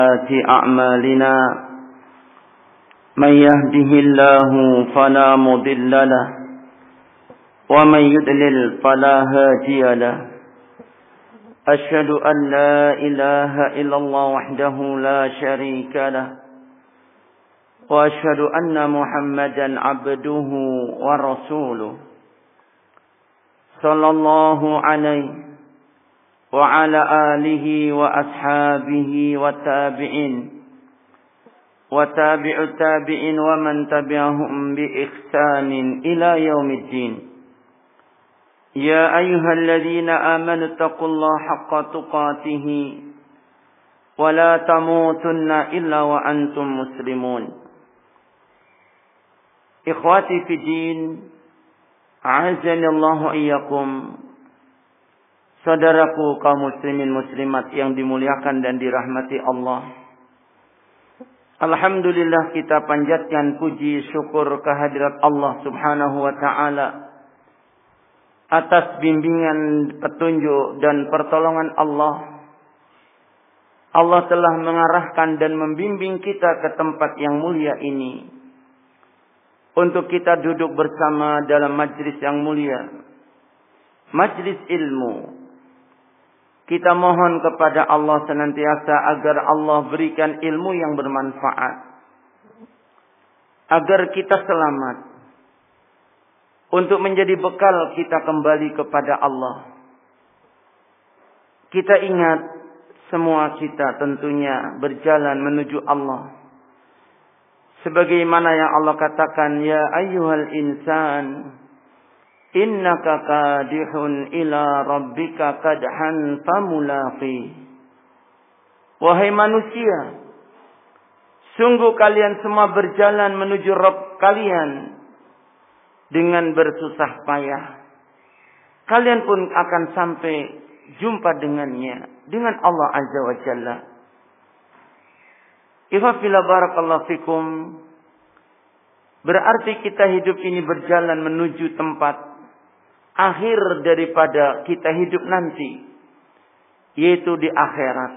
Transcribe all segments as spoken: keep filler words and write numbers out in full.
أعمالنا من يهده الله فلا مضل له ومن يضلل فلا هادي له أشهد أن لا إله إلا الله وحده لا شريك له وأشهد أن محمدا عبده ورسوله صلى الله عليه وعلى آله وأصحابه والتابعين وتابع التابعين ومن تبعهم بإحسان إلى يوم الدين يا أيها الذين آمنوا اتقوا الله حق تقاته ولا تموتن إلا وأنتم مسلمون إخواتي في الدين أعزني الله وإياكم. Saudaraku kaum muslimin muslimat yang dimuliakan dan dirahmati Allah. Alhamdulillah kita panjatkan puji syukur kehadirat Allah Subhanahu wa taala atas bimbingan, petunjuk dan pertolongan Allah. Allah telah mengarahkan dan membimbing kita ke tempat yang mulia ini untuk kita duduk bersama dalam majlis yang mulia, majlis ilmu. Kita mohon kepada Allah senantiasa agar Allah berikan ilmu yang bermanfaat, agar kita selamat untuk menjadi bekal kita kembali kepada Allah. Kita ingat semua kita tentunya berjalan menuju Allah. Sebagaimana yang Allah katakan, ya ayyuhal insan innaka kadihun ila rabbika kadhan famulaqi. Wahai manusia, sungguh kalian semua berjalan menuju Rabb kalian dengan bersusah payah. Kalian pun akan sampai jumpa dengannya, dengan Allah Azza wa Jalla. Ikhwafila barakallahu fikum. Berarti kita hidup ini berjalan menuju tempat akhir daripada kita hidup nanti, yaitu di akhirat.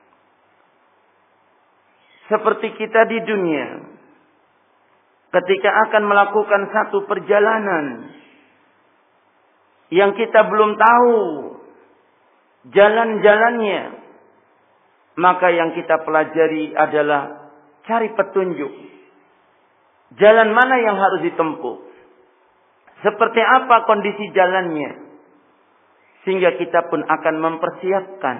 Seperti kita di dunia, ketika akan melakukan satu perjalanan yang kita belum tahu jalan-jalannya, maka yang kita pelajari adalah cari petunjuk. Jalan mana yang harus ditempuh? Seperti apa kondisi jalannya, sehingga kita pun akan mempersiapkan.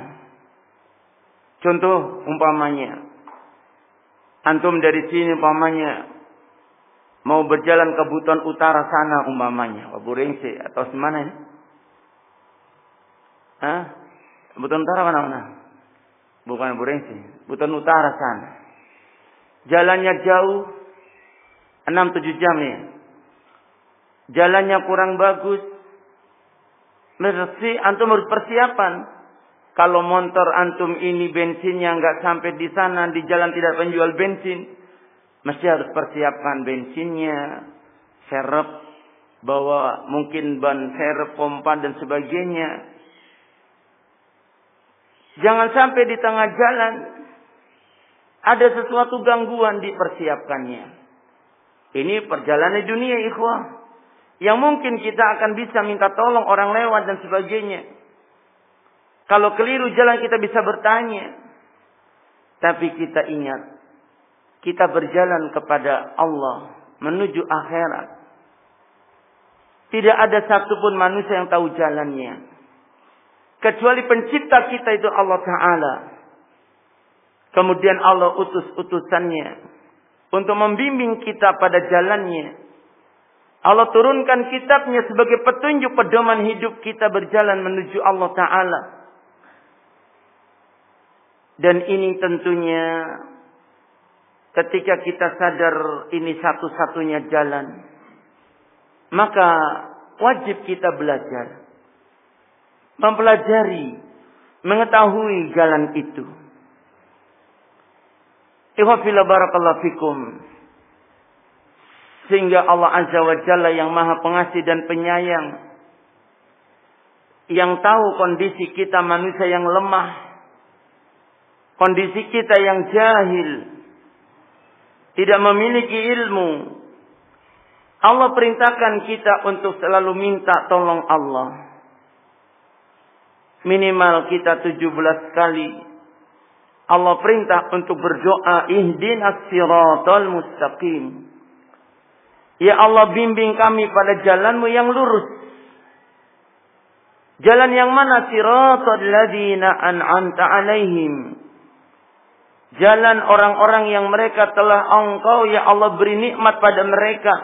Contoh umpamanya, antum dari sini umpamanya mau berjalan ke Buton Utara sana umpamanya, Burengse atau semana ini? Hah? Buton Utara mana mana? Bukan Burengse, Buton Utara sana. Jalannya jauh, enam tujuh jam ya. Jalannya kurang bagus. Mesti antum harus persiapan. Kalau motor antum ini bensinnya enggak sampai di sana, di jalan tidak penjual bensin, mesti harus persiapkan bensinnya, serep, bawa mungkin ban serep, pompa dan sebagainya. Jangan sampai di tengah jalan ada sesuatu gangguan, dipersiapkannya. Ini perjalanan dunia, ikhwah. Yang mungkin kita akan bisa minta tolong orang lewat dan sebagainya. Kalau keliru jalan kita bisa bertanya. Tapi kita ingat, kita berjalan kepada Allah menuju akhirat. Tidak ada satupun manusia yang tahu jalannya, kecuali pencipta kita itu Allah Ta'ala. Kemudian Allah utus utusannya untuk membimbing kita pada jalannya. Allah turunkan kitabnya sebagai petunjuk pedoman hidup kita berjalan menuju Allah Ta'ala. Dan ini tentunya ketika kita sadar ini satu-satunya jalan, maka wajib kita belajar, mempelajari, mengetahui jalan itu. Ikhwafillah barakallahu fikum. Sehingga Allah Azza wa Jalla yang maha pengasih dan penyayang, yang tahu kondisi kita manusia yang lemah, kondisi kita yang jahil, tidak memiliki ilmu, Allah perintahkan kita untuk selalu minta tolong Allah. Minimal kita tujuh belas kali Allah perintah untuk berdoa, ihdinas siratal mustaqim. Ya Allah, bimbing kami pada jalanmu yang lurus. Jalan yang mana? Siratal ladzina an'amta alaihim. Jalan orang-orang yang mereka telah Engkau ya Allah beri nikmat pada mereka.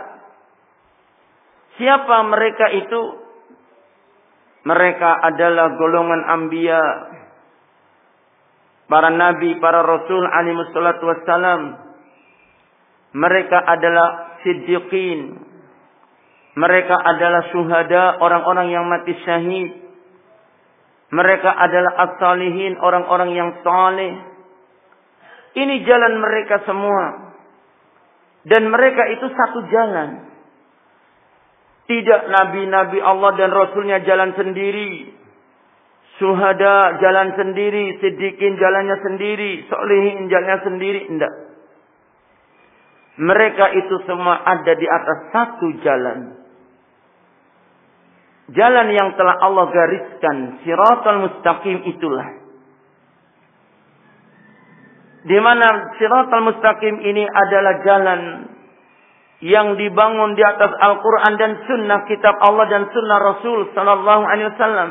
Siapa mereka itu? Mereka adalah golongan anbiya, para nabi, para rasul alaihi wassalatu wassalam. Mereka adalah siddiqin. Mereka adalah syuhada, orang-orang yang mati syahid. Mereka adalah as-salihin, orang-orang yang saleh. Ini jalan mereka semua. Dan mereka itu satu jalan. Tidak nabi-nabi Allah dan Rasulnya jalan sendiri. Syuhada jalan sendiri. Siddiqin jalannya sendiri. Solehin jalannya sendiri. Tidak. Mereka itu semua ada di atas satu jalan. Jalan yang telah Allah gariskan. Siratal mustaqim itulah. Di mana siratal mustaqim ini adalah jalan yang dibangun di atas Al-Quran dan Sunnah, kitab Allah dan Sunnah Rasul Sallallahu Alaihi Wasallam.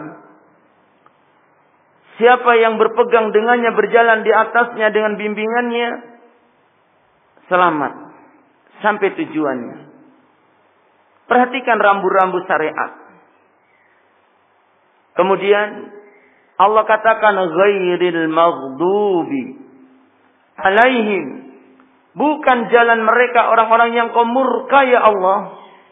Siapa yang berpegang dengannya, berjalan di atasnya dengan bimbingannya, selamat sampai tujuannya. Perhatikan rambu-rambu syariat. Kemudian Allah katakan ghairil maghdubi alaihim. Bukan jalan mereka orang-orang yang kau murka ya Allah.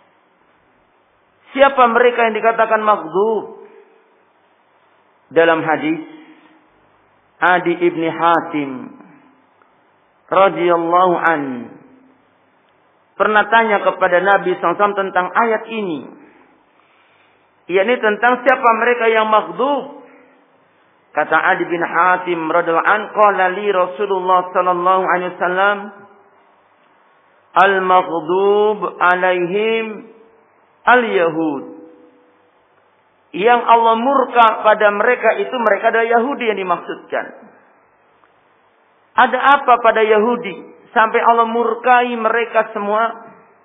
Siapa mereka yang dikatakan maghdub? Dalam hadis Adi ibni Hatim radhiyallahu an pernah tanya kepada Nabi shallallahu alaihi wasallam tentang ayat ini. Yakni tentang siapa mereka yang maghdub. Kata Adi bin Hatim radhiyallahu an, qala li Rasulullah sallallahu alaihi wasallam, al-maghdub alaihim al-yahud. Yang Allah murka pada mereka itu mereka adalah Yahudi yang dimaksudkan. Ada apa pada Yahudi sampai Allah murkai mereka semua?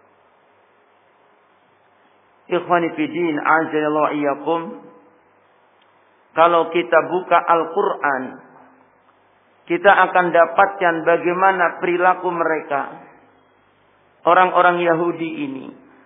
Ikhwani fiddin, a'azallahu iyyakum. Kalau kita buka Al-Quran, kita akan dapatkan bagaimana perilaku mereka. Orang-orang Yahudi ini.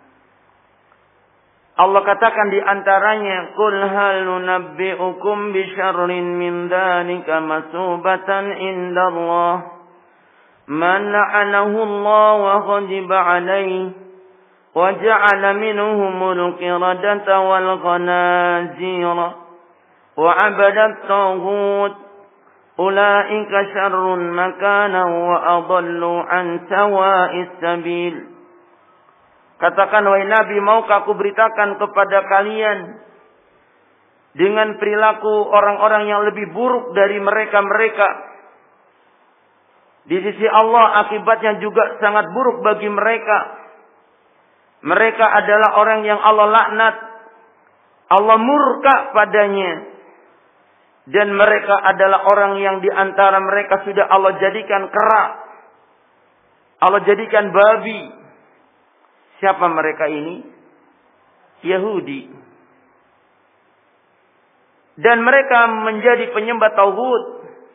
Allah katakan di antaranya, "Qul hal nunabbi'ukum bi syarrin min dzalika masubatan indallah man la'anahu Allah wa ghadiba 'alaihi wa ja'ala minhumul qiradata wal khanazira wa 'abadat taghut ulaika syarrun makanan wa adallu an sawa'is sabil." Katakan, wahai Nabi, maukah aku beritakan kepada kalian dengan perilaku orang-orang yang lebih buruk dari mereka-mereka. Di sisi Allah akibatnya juga sangat buruk bagi mereka. Mereka adalah orang yang Allah laknat, Allah murka padanya. Dan mereka adalah orang yang di antara mereka sudah Allah jadikan kera, Allah jadikan babi. Siapa mereka ini? Yahudi. Dan mereka menjadi penyembah tauhid.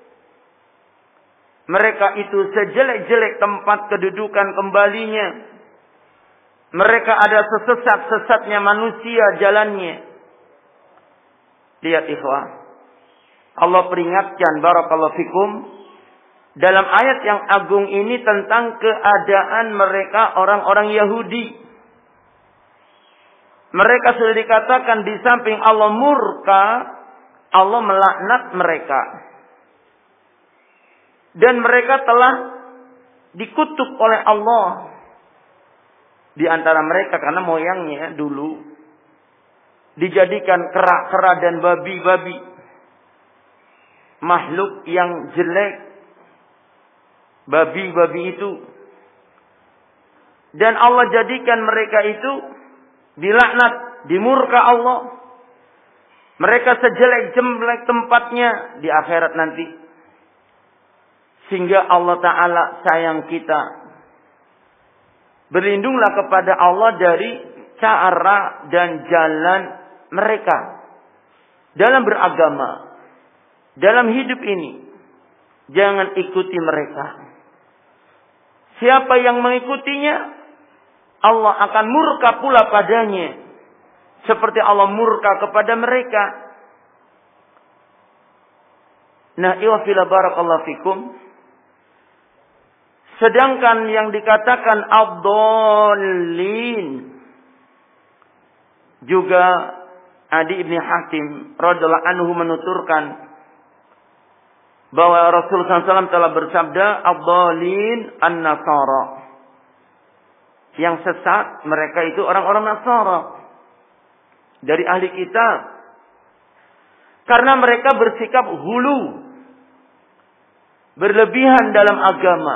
Mereka itu sejelek-jelek tempat kedudukan kembalinya. Mereka ada sesesat-sesatnya manusia jalannya. Lihat ikhwah. Allah peringatkan, barakallahu fikum, dalam ayat yang agung ini tentang keadaan mereka orang-orang Yahudi. Mereka sudah dikatakan di samping Allah murka, Allah melaknat mereka. Dan mereka telah dikutuk oleh Allah. Di antara mereka karena moyangnya dulu dijadikan kera-kera dan babi-babi. Makhluk yang jelek, babi-babi itu. Dan Allah jadikan mereka itu dilaknat, dimurka Allah. Mereka sejelek-jelek tempatnya di akhirat nanti. Sehingga Allah Ta'ala sayang kita. Berlindunglah kepada Allah dari cara dan jalan mereka dalam beragama, dalam hidup ini. Jangan ikuti mereka. Siapa yang mengikutinya, Allah akan murka pula padanya. Seperti Allah murka kepada mereka. Nah, iwafila barakallahu fikum. Sedangkan yang dikatakan ad-dallin, juga Adi ibn Hatim radhiyallahu anhu menuturkan bahwa Rasulullah sallallahu alaihi wasallam telah bersabda, ad-dallin an-nasara. Yang sesat mereka itu orang-orang Nasara dari ahli kitab. Karena mereka bersikap hulu, berlebihan dalam agama.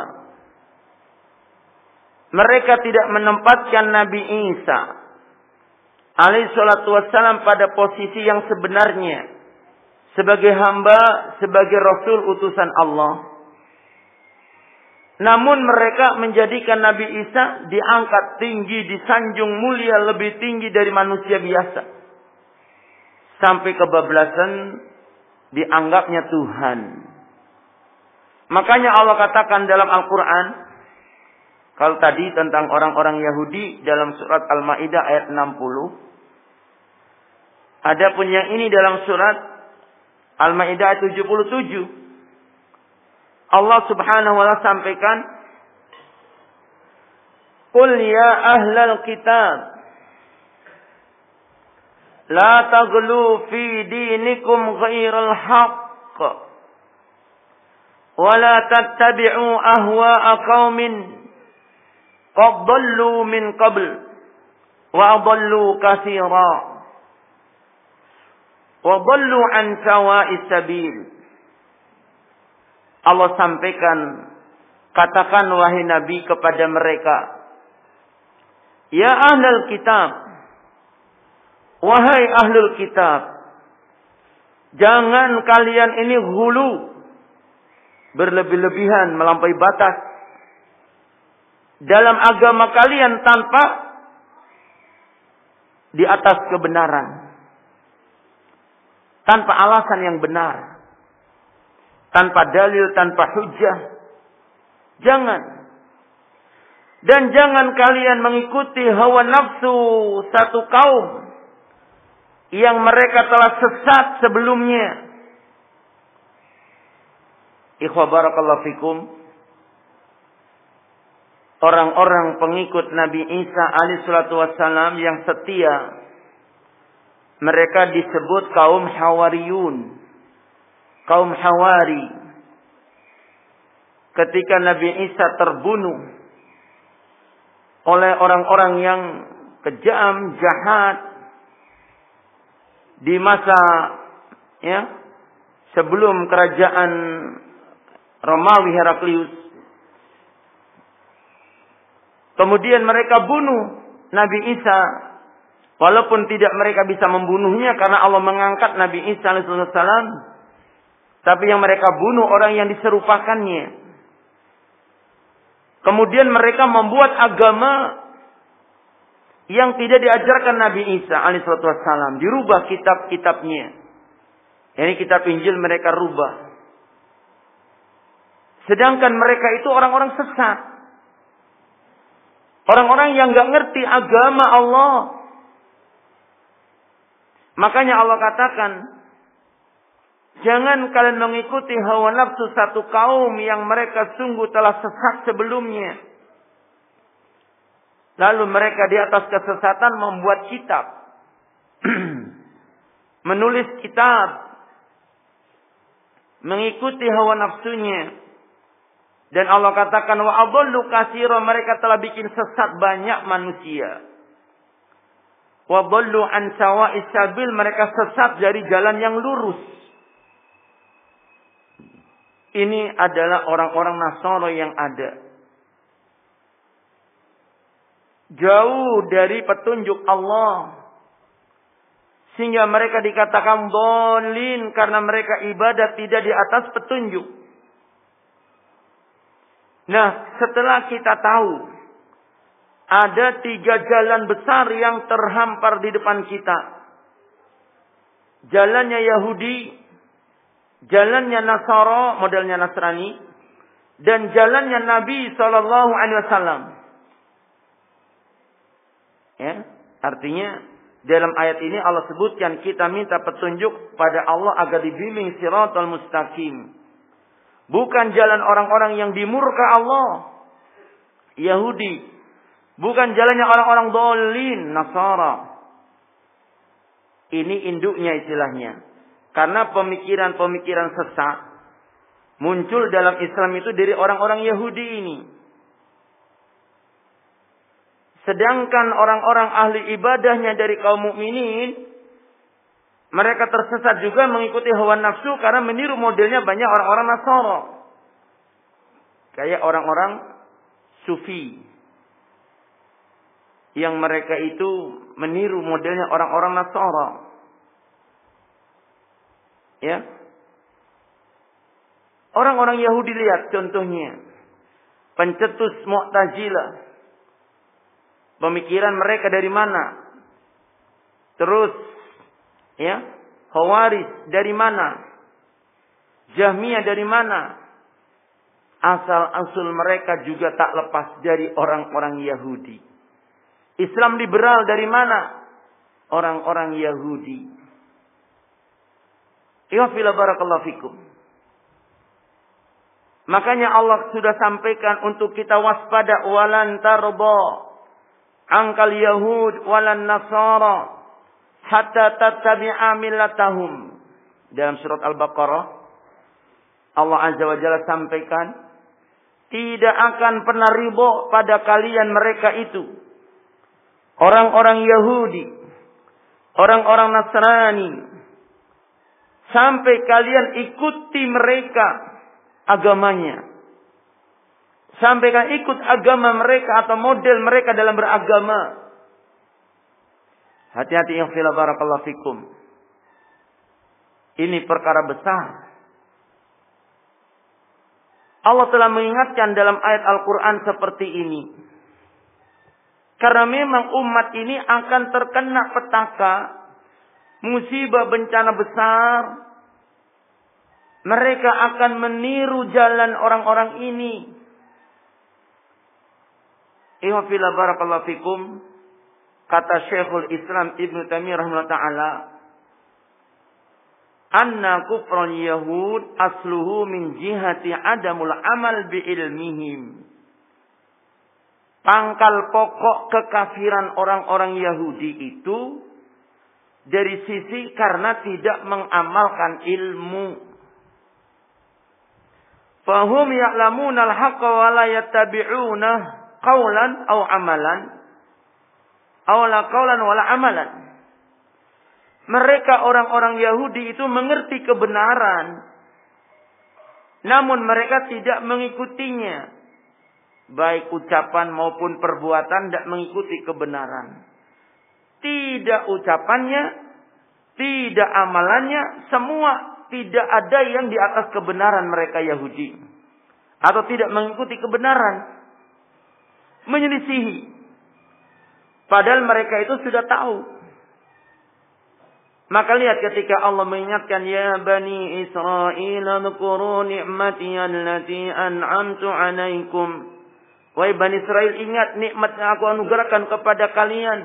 Mereka tidak menempatkan Nabi Isa alaihi salatu wassalam pada posisi yang sebenarnya. Sebagai hamba, sebagai Rasul utusan Allah. Namun mereka menjadikan Nabi Isa diangkat tinggi, disanjung mulia, lebih tinggi dari manusia biasa. Sampai kebablasan dianggapnya Tuhan. Makanya Allah katakan dalam Al-Quran, kalau tadi tentang orang-orang Yahudi dalam surat Al-Ma'idah ayat enam puluh. Adapun yang ini dalam surat Al-Ma'idah ayat tujuh puluh tujuh. Allah subhanahu wa ta'ala sampaikan, Qul ya ahlal kitab, la taghlu fi dinikum ghairal haqq, wa la tattabi'u ahwa'a qaumin qad dhallu min qabl, wa adallu katsira, wa dhallu an sawa'is sabil. Allah sampaikan, katakan wahai Nabi kepada mereka, ya ahlul kitab, wahai ahlul kitab, jangan kalian ini hulu, berlebih-lebihan, melampaui batas dalam agama kalian tanpa di atas kebenaran, tanpa alasan yang benar, tanpa dalil, tanpa hujjah. Jangan. Dan jangan kalian mengikuti hawa nafsu satu kaum yang mereka telah sesat sebelumnya. Ikhwah barakallahu fikum. Orang-orang pengikut Nabi Isa alaihi salatu wassalam yang setia, mereka disebut kaum Hawariyun. Kaum Hawari. Ketika Nabi Isa terbunuh oleh orang-orang yang kejam, jahat di masa ya sebelum kerajaan Romawi Heraklius. Kemudian mereka bunuh Nabi Isa, walaupun tidak mereka bisa membunuhnya karena Allah mengangkat Nabi Isa alaihi salam. Tapi yang mereka bunuh orang yang diserupakannya. Kemudian mereka membuat agama yang tidak diajarkan Nabi Isa alaihi wasallam. Dirubah kitab-kitabnya. Ini kitab Injil mereka rubah. Sedangkan mereka itu orang-orang sesat. Orang-orang yang gak ngerti agama Allah. Makanya Allah katakan, jangan kalian mengikuti hawa nafsu satu kaum yang mereka sungguh telah sesat sebelumnya. Lalu mereka di atas kesesatan membuat kitab. Menulis kitab. Mengikuti hawa nafsunya. Dan Allah katakan, wa adallu katsira, mereka telah bikin sesat banyak manusia. Wa dallu an sawa'is sabil, mereka sesat dari jalan yang lurus. Ini adalah orang-orang Nasara yang ada. Jauh dari petunjuk Allah. Sehingga mereka dikatakan dhalin karena mereka ibadah tidak di atas petunjuk. Nah, setelah kita tahu ada tiga jalan besar yang terhampar di depan kita. Jalannya Yahudi, jalannya Nasara, modelnya Nasrani, dan jalannya Nabi Shallallahu Alaihi Wasallam. Ya, artinya dalam ayat ini Allah sebutkan kita minta petunjuk pada Allah agar dibimbing siratal mustaqim. Bukan jalan orang-orang yang dimurka Allah, Yahudi. Bukan jalannya orang-orang dhalin, Nasara. Ini induknya istilahnya. Karena pemikiran-pemikiran sesat muncul dalam Islam itu dari orang-orang Yahudi ini. Sedangkan orang-orang ahli ibadahnya dari kaum mukminin, mereka tersesat juga mengikuti hawa nafsu karena meniru modelnya banyak orang-orang Nasara. Kayak orang-orang Sufi. Yang mereka itu meniru modelnya orang-orang Nasara. Ya. Orang-orang Yahudi lihat contohnya. Pencetus Mu'tazilah. Pemikiran mereka dari mana? Terus ya, Khawarij dari mana? Jahmiyah dari mana? Asal-usul mereka juga tak lepas dari orang-orang Yahudi. Islam liberal dari mana? Orang-orang Yahudi. Ya fila barakallahu fikum. Makanya Allah sudah sampaikan untuk kita waspada, walan tarba angkal yahud walan nasara hatta tattabi'a millatahum. Dalam surat Al-Baqarah Allah Azza wa Jalla sampaikan, tidak akan pernah ridha pada kalian mereka itu, orang-orang Yahudi, orang-orang Nasrani, sampai kalian ikuti mereka agamanya. Sampai kalian ikut agama mereka atau model mereka dalam beragama. Hati-hati yang fila barakallahu fikum. Ini perkara besar. Allah telah mengingatkan dalam ayat Al-Quran seperti ini. Karena memang umat ini akan terkena petaka, musibah bencana besar. Mereka akan meniru jalan orang-orang ini. Ihfila barakallahu fikum. Kata Syekhul Islam Ibn Taimiyah rahimahullah ta'ala, anna kufran Yahud asluhu min jihati adamul amal bi ilmihim. Pangkal pokok kekafiran orang-orang Yahudi itu dari sisi karena tidak mengamalkan ilmu. Fahum ya'lamuna al-haqqa wa la yattabi'una qawlan aw amalan. Awala qawlan wala amalan. Mereka orang-orang Yahudi itu mengerti kebenaran, namun mereka tidak mengikutinya. Baik ucapan maupun perbuatan tidak mengikuti kebenaran. Tidak ucapannya, tidak amalannya, semua tidak ada yang di atas kebenaran mereka Yahudi. Atau tidak mengikuti kebenaran. Menyelisihi. Padahal mereka itu sudah tahu. Maka lihat ketika Allah mengingatkan, ya Bani Israel dzkuru ni'mati allati an'amtu 'alaikum. Wahai Bani Israel, ingat nikmat yang aku anugerahkan kepada kalian.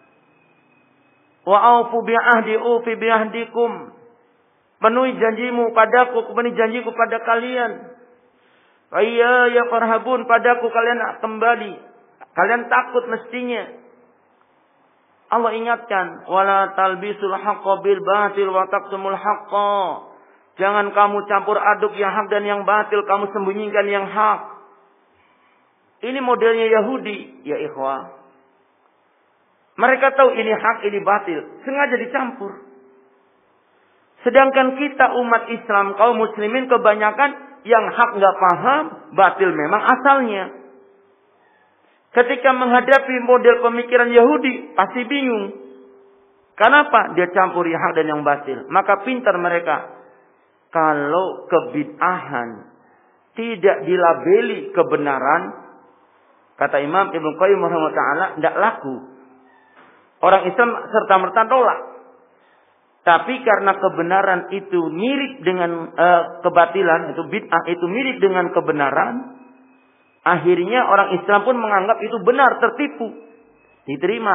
Wa aufu bi'ahdi ufi bi'ahdikum. Penuhi janjimu padaku, penuhi janjiku pada kalian. Wa iya ya farhabun, padaku kalian kembali. Kalian takut mestinya. Allah ingatkan, wala talbisul haqqo bil batil wa taqtumul haqqo. Jangan kamu campur aduk yang hak dan yang batil, kamu sembunyikan yang hak. Ini modelnya Yahudi, ya ikhwah. Mereka tahu ini hak, ini batil, sengaja dicampur. Sedangkan kita umat Islam, kaum muslimin kebanyakan yang hak nggak paham, batil memang asalnya. Ketika menghadapi model pemikiran Yahudi, pasti bingung. Kenapa? Dia campuri hak dan yang batil. Maka pintar mereka. Kalau kebid'ahan tidak dilabeli kebenaran, kata Imam Ibnu Qayyim rahimahullah, tidak laku. Orang Islam serta-merta tolak. Tapi karena kebenaran itu mirip dengan uh, kebatilan, itu bid'ah itu mirip dengan kebenaran, akhirnya orang Islam pun menganggap itu benar, tertipu, diterima.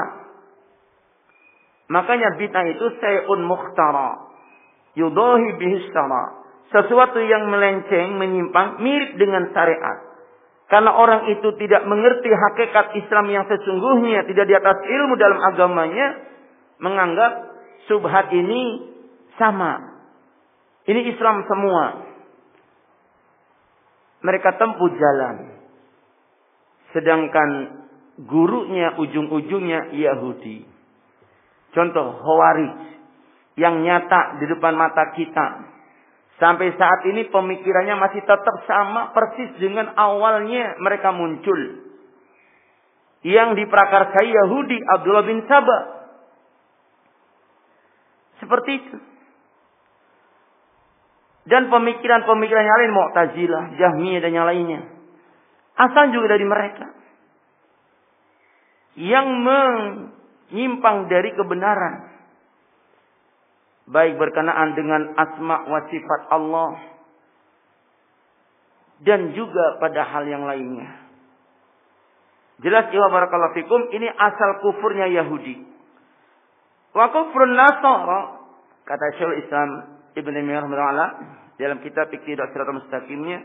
Makanya bid'ah itu syai'un mukhtara, yudahi bihi syara, sesuatu yang melenceng, menyimpang, mirip dengan syariat. Karena orang itu tidak mengerti hakikat Islam yang sesungguhnya, tidak di atas ilmu dalam agamanya, menganggap subhat ini sama. Ini Islam semua. Mereka tempuh jalan. Sedangkan gurunya ujung-ujungnya Yahudi. Contoh Khawarij yang nyata di depan mata kita. Sampai saat ini pemikirannya masih tetap sama persis dengan awalnya mereka muncul. Yang diprakarsai Yahudi Abdullah bin Saba. Seperti itu. Dan pemikiran-pemikiran yang lain, Mu'tazilah, Jahmiyah dan yang lainnya. Asal juga dari mereka. Yang menyimpang dari kebenaran. Baik berkenaan dengan asma wa sifat Allah. Dan juga pada hal yang lainnya. Jelas ya barakallahu fikum, ini asal kufurnya Yahudi. Wa kufrun Nasara, kata Syekhul Islam Ibnu Taimiyah rahimahullah dalam kitab Iqtidah Shiratal Mustaqimnya,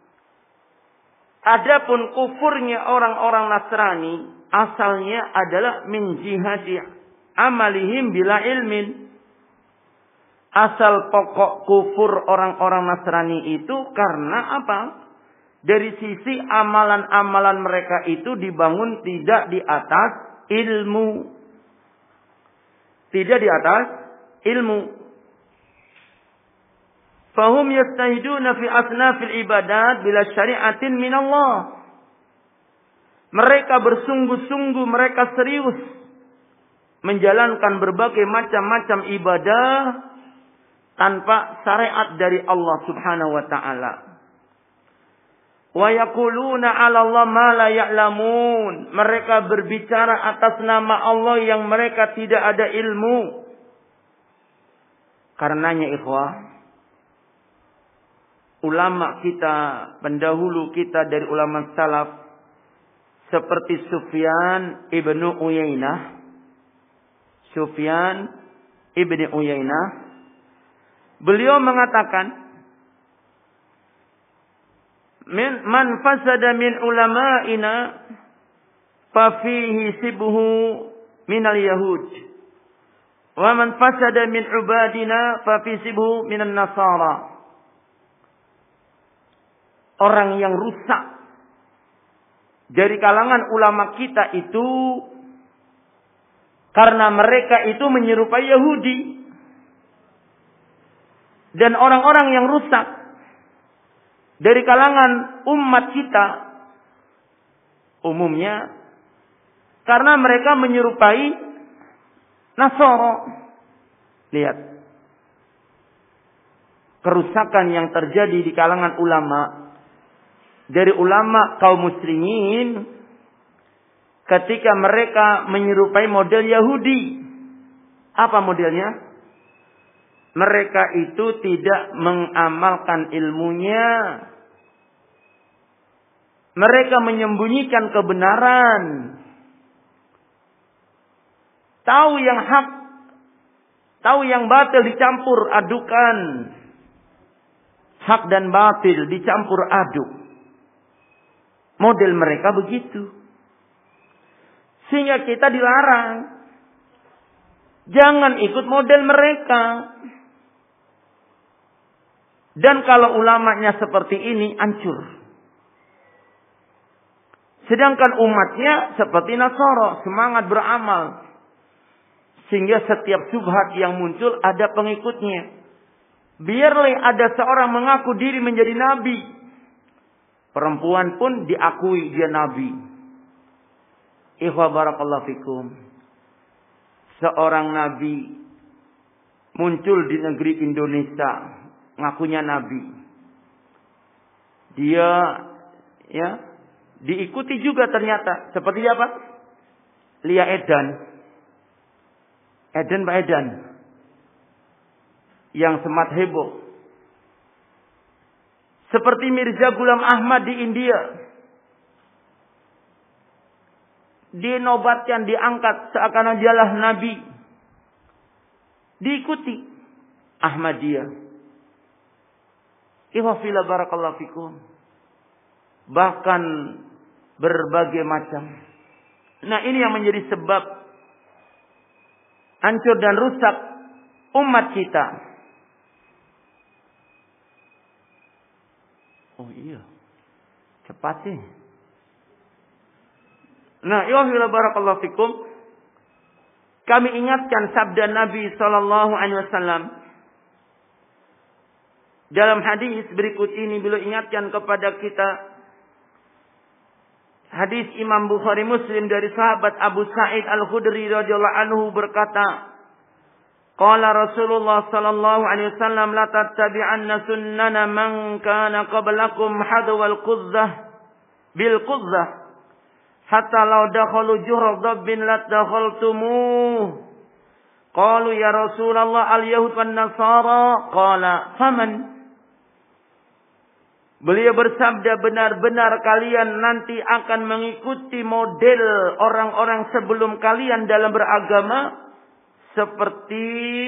adapun kufurnya orang-orang Nasrani asalnya adalah min jihati amalihim bila ilmin. Asal pokok kufur orang-orang Nasrani itu karena apa? Dari sisi amalan-amalan mereka itu dibangun tidak di atas ilmu. Tidak di atas ilmu. Fahum yastahiduna fi asnafil ibadat bila syari'atin minallah. Mereka bersungguh-sungguh, mereka serius menjalankan berbagai macam-macam ibadah tanpa syariat dari Allah Subhanahu wa taala. Wa yaquluna 'ala Allah ma la ya'lamun. Mereka berbicara atas nama Allah yang mereka tidak ada ilmu. Karenanya ikhwah, ulama kita, pendahulu kita dari ulama salaf seperti Sufyan ibnu Uyainah, Sufyan ibnu Uyainah, beliau mengatakan, min man fasada min ulama'ina fa fihi sibhu min al-yahud wa man fasada min ubadina fa fi sibhu min an-nasara. Orang yang rusak dari kalangan ulama kita itu karena mereka itu menyerupai Yahudi, dan orang-orang yang rusak dari kalangan umat kita umumnya karena mereka menyerupai Nasara. Lihat kerusakan yang terjadi di kalangan ulama, dari ulama kaum muslimin ketika mereka menyerupai model Yahudi. Apa modelnya? Mereka itu tidak mengamalkan ilmunya. Mereka menyembunyikan kebenaran. Tahu yang hak, tahu yang batil dicampur adukan. Hak dan batil dicampur aduk. Model mereka begitu. Sehingga kita dilarang. Jangan ikut model mereka. Dan kalau ulamanya seperti ini, hancur. Sedangkan umatnya seperti Nasara, semangat beramal. Sehingga setiap syubhat yang muncul ada pengikutnya. Biarlah ada seorang mengaku diri menjadi nabi. Perempuan pun diakui dia nabi. Ikhwa barakallahu fikum. Seorang nabi muncul di negeri Indonesia, ngakunya nabi. Dia ya diikuti juga ternyata. Seperti apa? Lia Edan. Edan Pak Edan. Yang sempat heboh. Seperti Mirza Ghulam Ahmad di India. Dinobatkan, diangkat seakan dialah nabi. Diikuti Ahmadiyah. Ihwafillah barakallahu fikum. Bahkan berbagai macam. Nah, ini yang menjadi sebab hancur dan rusak umat kita. Oh iya. Cepat sih. Nah, ihwafillah barakallahu fikum. Kami ingatkan sabda Nabi sallallahu alaihi wasallam. Dalam hadis berikut ini beliau ingatkan kepada kita. Hadis Imam Bukhari Muslim dari sahabat Abu Sa'id Al-Khudri radhiyallahu anhu berkata, qala Rasulullah sallallahu alaihi wasallam la tattabi'anna sunnana man kana qablakum hadwal qudzah bil qudzah hatta law dakhalu juhra dabbin la dakhaltumuh. Qalu ya Rasulullah al-yahud wan nasara. Qala faman. Beliau bersabda, benar-benar kalian nanti akan mengikuti model orang-orang sebelum kalian dalam beragama seperti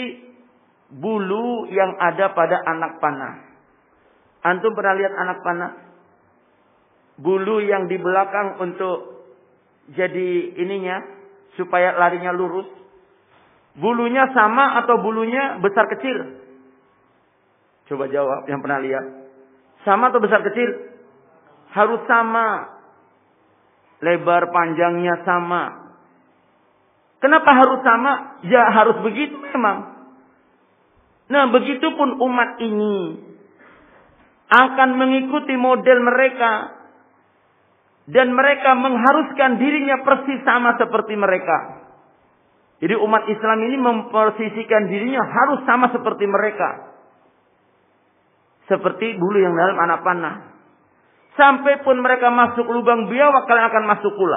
bulu yang ada pada anak panah. Antum pernah lihat anak panah? Bulu yang di belakang untuk jadi ininya supaya larinya lurus. Bulunya sama atau bulunya besar kecil? Coba jawab yang pernah lihat. Sama atau besar kecil? Harus sama. Lebar panjangnya sama. Kenapa harus sama? Ya harus begitu memang. Nah, begitupun umat ini akan mengikuti model mereka. Dan mereka mengharuskan dirinya persis sama seperti mereka. Jadi umat Islam ini memposisikan dirinya harus sama seperti mereka. Seperti bulu yang dalam anak panah. Sampai pun mereka masuk lubang biawak, kalian akan masuk pula.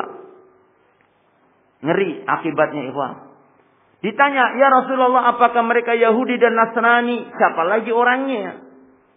Ngeri akibatnya, ikhwan. Ditanya, ya Rasulullah, apakah mereka Yahudi dan Nasrani? Siapa lagi orangnya?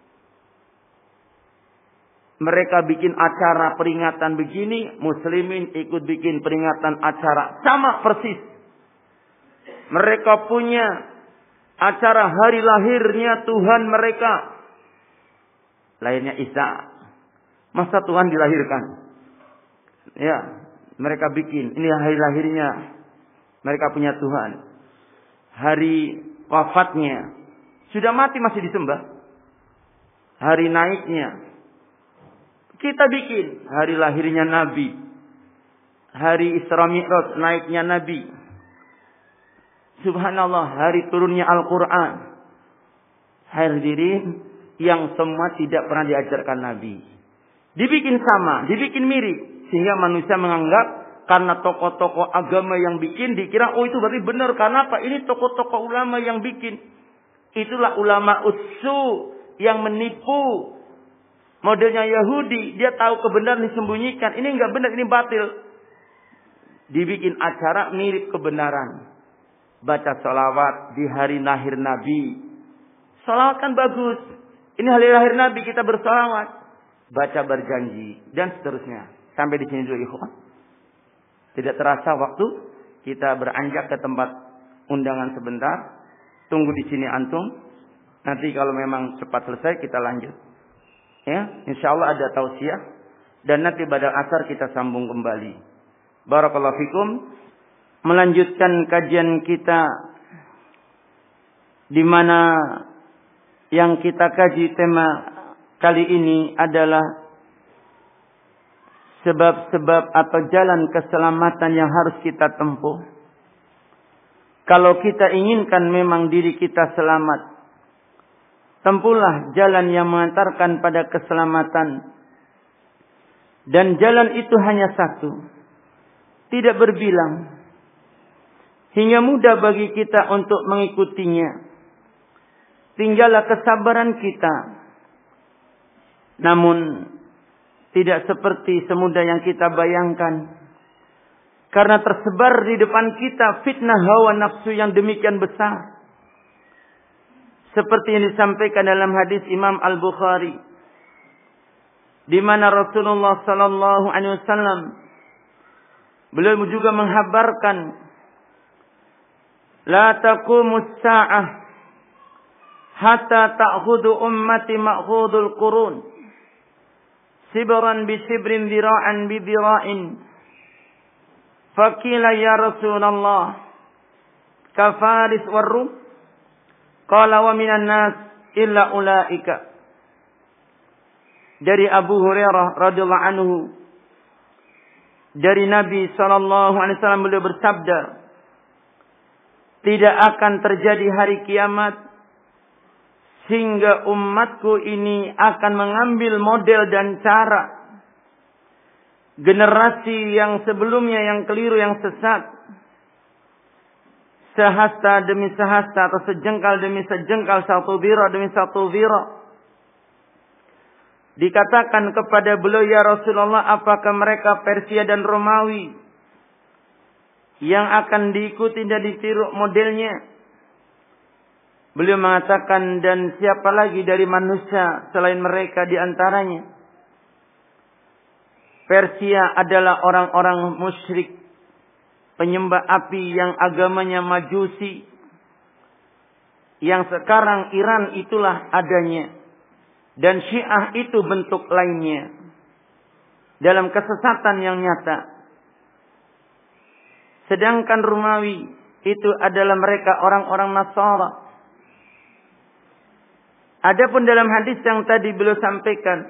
Mereka bikin acara peringatan begini, muslimin ikut bikin peringatan acara. Sama persis. Mereka punya acara hari lahirnya Tuhan mereka. Lahirnya Isa. Masa Tuhan dilahirkan? Ya, mereka bikin. Ini hari lahirnya. Mereka punya Tuhan. Hari wafatnya. Sudah mati masih disembah. Hari naiknya. Kita bikin. Hari lahirnya Nabi. Hari Isra Mi'raj naiknya Nabi. Subhanallah, hari turunnya Al-Quran. Hadirin yang semua tidak pernah diajarkan Nabi. Dibikin sama, dibikin mirip. Sehingga manusia menganggap karena tokoh-tokoh agama yang bikin, dikira oh itu berarti benar. Karena apa? Ini tokoh-tokoh ulama yang bikin. Itulah ulama ussu yang menipu. Modelnya Yahudi, dia tahu kebenaran disembunyikan. Ini enggak benar, ini batil. Dibikin acara mirip kebenaran. Baca salawat di hari lahir Nabi. Salawat kan bagus. Ini hari lahir Nabi, kita bersalawat. Baca berjanji. Dan seterusnya. Sampai di sini dulu, ikhwan. Tidak terasa waktu. Kita beranjak ke tempat undangan sebentar. Tunggu di sini antum. Nanti kalau memang cepat selesai, kita lanjut. Ya, insya Allah ada tausiah. Dan nanti pada asar kita sambung kembali. Barakallahu fikum. Melanjutkan kajian kita. Di mana yang kita kaji tema kali ini adalah sebab-sebab atau jalan keselamatan yang harus kita tempuh. Kalau kita inginkan memang diri kita selamat, tempuhlah jalan yang mengantarkan pada keselamatan. Dan jalan itu hanya satu, tidak berbilang, hingga mudah bagi kita untuk mengikutinya. Tinggallah kesabaran kita. Namun tidak seperti semudah yang kita bayangkan. Karena tersebar di depan kita fitnah hawa nafsu yang demikian besar. Seperti yang disampaikan dalam hadis Imam Al-Bukhari, di mana Rasulullah sallallahu alaihi wasallam beliau juga menghabarkan, la taqumus sa'ah hatta ta'khudhu ummati ma'khudul qurun sibran bi sibrin dira'an bi dira'in. Faqila ya Rasulullah kafaris warrum, qala wa minan nas illa ulaika. Dari Abu Hurairah radhiyallahu anhu, dari Nabi sallallahu alaihi wasallam beliau bersabda, tidak akan terjadi hari kiamat sehingga umatku ini akan mengambil model dan cara generasi yang sebelumnya yang keliru, yang sesat, sehasta demi sehasta atau sejengkal demi sejengkal, satu bira demi satu bira. Dikatakan kepada beliau, ya Rasulullah, apakah mereka Persia dan Romawi yang akan diikuti dan ditiru modelnya? Beliau mengatakan, dan siapa lagi dari manusia selain mereka di antaranya? Persia adalah orang-orang musyrik, penyembah api yang agamanya Majusi, yang sekarang Iran itulah adanya. Dan Syiah itu bentuk lainnya dalam kesesatan yang nyata. Sedangkan Romawi itu adalah mereka orang-orang Nasara. Adapun dalam hadis yang tadi beliau sampaikan,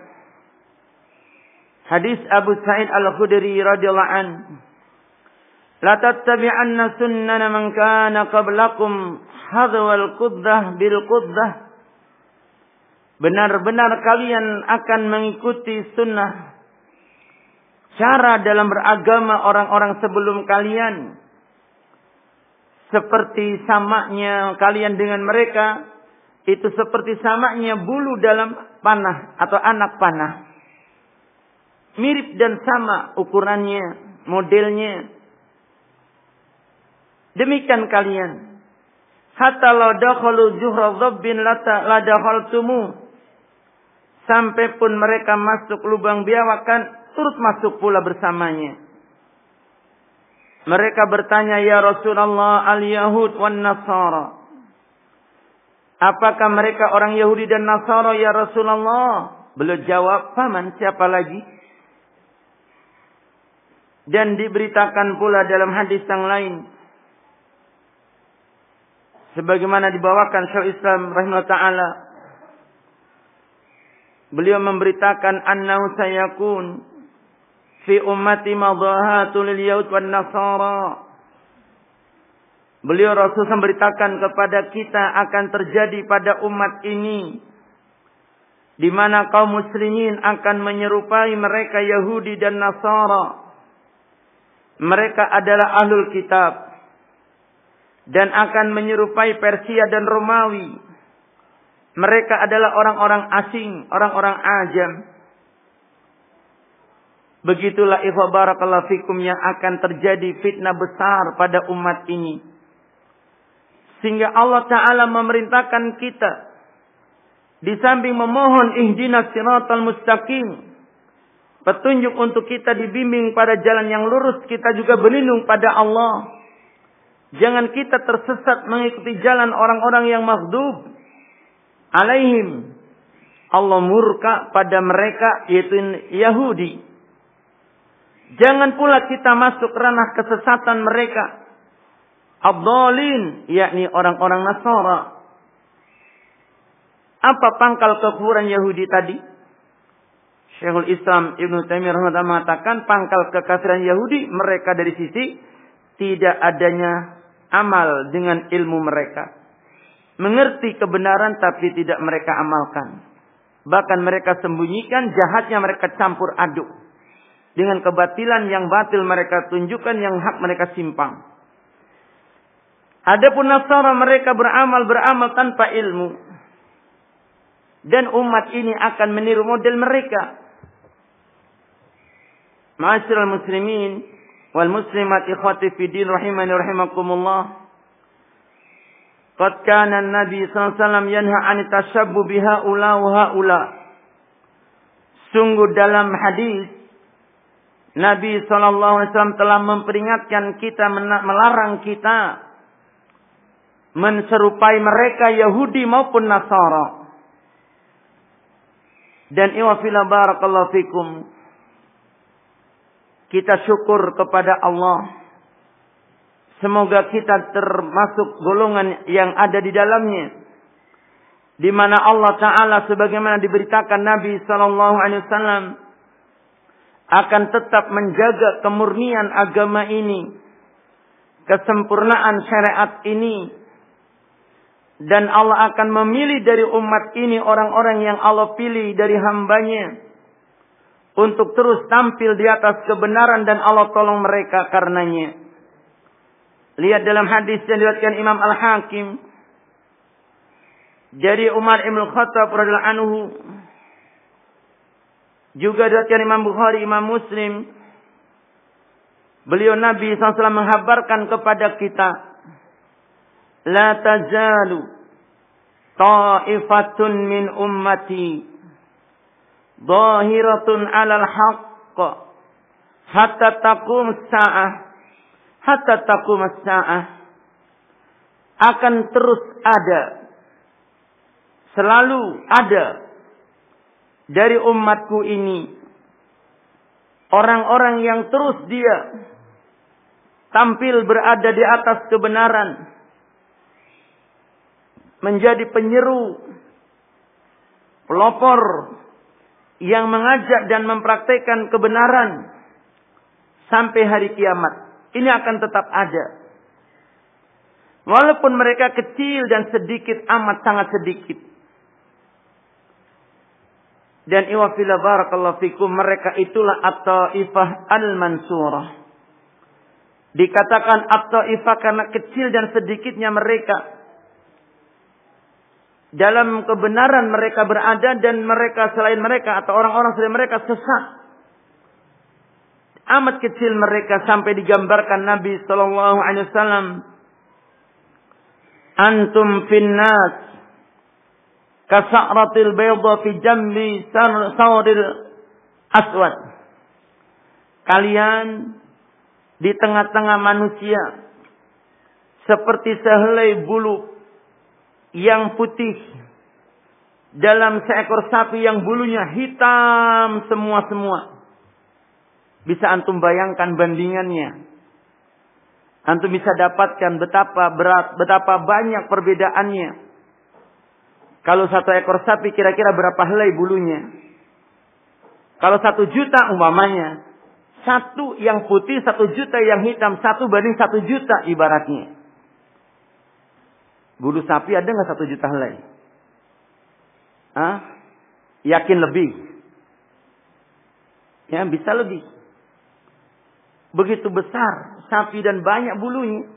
hadis Abu Sa'id Al-Khudri radhiyallahu anhu, la tattabi'anna sunnana man kana qablakum hadwal quddah bil quddah. Benar-benar kalian akan mengikuti sunnah, cara dalam beragama orang-orang sebelum kalian, seperti samaknya kalian dengan mereka, itu seperti samaknya bulu dalam panah atau anak panah. Mirip dan sama ukurannya, modelnya. Demikian kalian. Hatta law dakhalu juhra dhabbin la dakhaltumu. Sampai pun mereka masuk lubang biawakan, turut masuk pula bersamanya. Mereka bertanya, ya Rasulullah, al-Yahud wan Nasara. Apakah mereka orang Yahudi dan Nasara, ya Rasulullah? Beliau jawab, paman siapa lagi? Dan diberitakan pula dalam hadis yang lain, sebagaimana dibawakan Syaikhul Islam rahimahullah ta'ala, beliau memberitakan annahu sayakun fi ummati madahatu lil yahud wan nasara. Beliau Rasul memberitakan kepada kita akan terjadi pada umat ini di mana kaum muslimin akan menyerupai mereka Yahudi dan Nasara. Mereka adalah ahlul kitab dan akan menyerupai Persia dan Romawi. Mereka adalah orang-orang asing, orang-orang ajam. Begitulah ikhwah barakallahu fikum yang akan terjadi fitnah besar pada umat ini. Sehingga Allah Ta'ala memerintahkan kita, di samping memohon ihdinas siratal mustaqim, petunjuk untuk kita dibimbing pada jalan yang lurus, kita juga berlindung pada Allah. Jangan kita tersesat mengikuti jalan orang-orang yang maghdub alaihim. Allah murka pada mereka, yaitu Yahudi. Jangan pula kita masuk ranah kesesatan mereka, ad-dhalin, yakni orang-orang Nasara. Apa pangkal kekufuran Yahudi tadi? Syekhul Islam Ibnu Taimiyah rahimahullah mengatakan pangkal kekafiran Yahudi mereka dari sisi tidak adanya amal dengan ilmu mereka. mengerti kebenaran tapi tidak mereka amalkan. Bahkan mereka sembunyikan, jahatnya mereka campur aduk dengan kebatilan, yang batil mereka tunjukkan, yang hak mereka simpang. Adapun Nasara, mereka beramal beramal tanpa ilmu, dan umat ini akan meniru model mereka. Ma'asyiral muslimin wal muslimat, ikhwati fi din rahimani rahimakumullah. Qad kana an-nabi sallallahu alaihi wasallam yanha 'an tashabbu biha ula wa haula. Sungguh dalam hadis Nabi sallallahu alaihi wasallam telah memperingatkan kita, melarang kita menserupai mereka, Yahudi maupun Nasara. Dan iwafila barakallahu fikum, kita syukur kepada Allah. Semoga kita termasuk golongan yang ada di dalamnya, di mana Allah Ta'ala sebagaimana diberitakan Nabi sallallahu alaihi wasallam akan tetap menjaga kemurnian agama ini, kesempurnaan syariat ini. Dan Allah akan memilih dari umat ini orang-orang yang Allah pilih dari hambanya untuk terus tampil di atas kebenaran, dan Allah tolong mereka karenanya. Lihat dalam hadis yang diriwayatkan Imam Al-Hakim dari Umar Ibn Khattab radhiyallahu anhu, juga diriwayatkan Imam Bukhari, Imam Muslim. Beliau Nabi sallallahu alaihi wasallam menghabarkan kepada kita, la tazalu ta'ifatun min ummati zahiratun 'alal haqq hatta taqum as-sa'ah hatta taqum as-sa'ah. Akan terus ada, selalu ada dari umatku ini orang-orang yang terus dia tampil berada di atas kebenaran, menjadi penyeru, pelopor yang mengajak dan mempraktikkan kebenaran sampai hari kiamat. Ini akan tetap ada. Walaupun mereka kecil dan sedikit, amat sangat sedikit. Dan iwafila barakallahu fikum, mereka itulah at-ta'ifah al-mansurah. Dikatakan at-ta'ifah karena kecil dan sedikitnya mereka. Dalam kebenaran mereka berada, dan mereka selain mereka atau orang-orang selain mereka sesat. Amat kecil mereka, sampai digambarkan Nabi sallallahu alaihi wasallam, antum finnas kasa'ratil bayda fi jambi sawril aswad. Kalian di tengah-tengah manusia seperti sehelai bulu yang putih dalam seekor sapi yang bulunya hitam semua-semua. Bisa antum bayangkan bandingannya. Antum bisa dapatkan betapa berat, betapa banyak perbedaannya. Kalau satu ekor sapi kira-kira berapa helai bulunya? Kalau satu juta umpamanya, satu yang putih, satu juta yang hitam, satu banding satu juta ibaratnya. Bulu sapi ada nggak satu juta helai? Hah? Yakin lebih? Ya, bisa lebih. Begitu besar sapi dan banyak bulunya.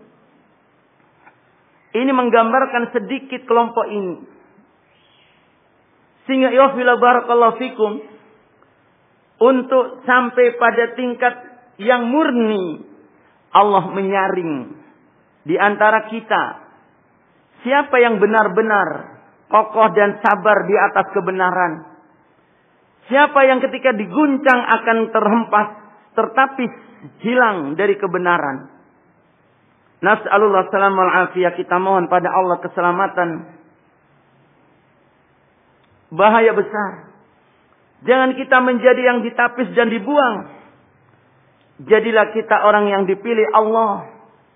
Ini menggambarkan sedikit kelompok ini. Sehingga yafila barakallahu fikum, untuk sampai pada tingkat yang murni, Allah menyaring di antara kita. Siapa yang benar-benar kokoh dan sabar di atas kebenaran? Siapa yang ketika diguncang akan terhempas, tertapis, hilang dari kebenaran? Nas'alullah salam wal afiyah, kita mohon pada Allah keselamatan. Bahaya besar. Jangan kita menjadi yang ditapis dan dibuang. Jadilah kita orang yang dipilih Allah.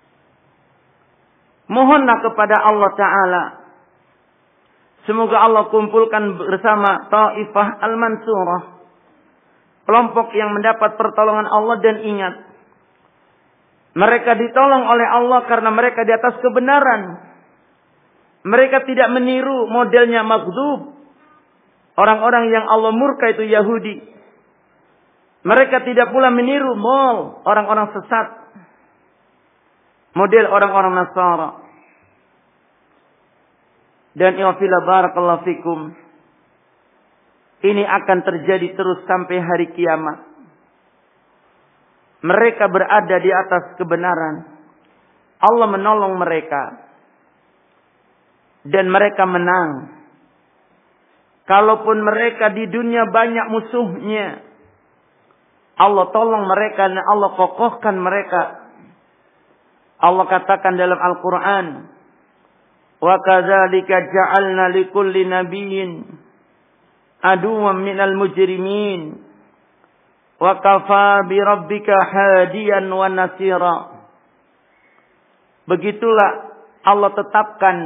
Mohonlah kepada Allah Ta'ala, semoga Allah kumpulkan bersama Ta'ifah Al-Mansurah, kelompok yang mendapat pertolongan Allah. Dan ingat, mereka ditolong oleh Allah karena mereka di atas kebenaran. Mereka tidak meniru modelnya maghdub. Orang-orang yang Allah murka itu Yahudi. Mereka tidak pula meniru mol orang-orang sesat. Model orang-orang Nasara. Dan ilfila barakallahu fikum. Ini akan terjadi terus sampai hari kiamat. Mereka berada di atas kebenaran. Allah menolong mereka. Dan mereka menang. Kalaupun mereka di dunia banyak musuhnya, Allah tolong mereka dan Allah kokohkan mereka. Allah katakan dalam Al-Quran, wa kadzalika ja'alna likulli nabiyyin aduwwan minal mujrimin wa kafa bi rabbika hadiyan wa nasira. Begitulah Allah tetapkan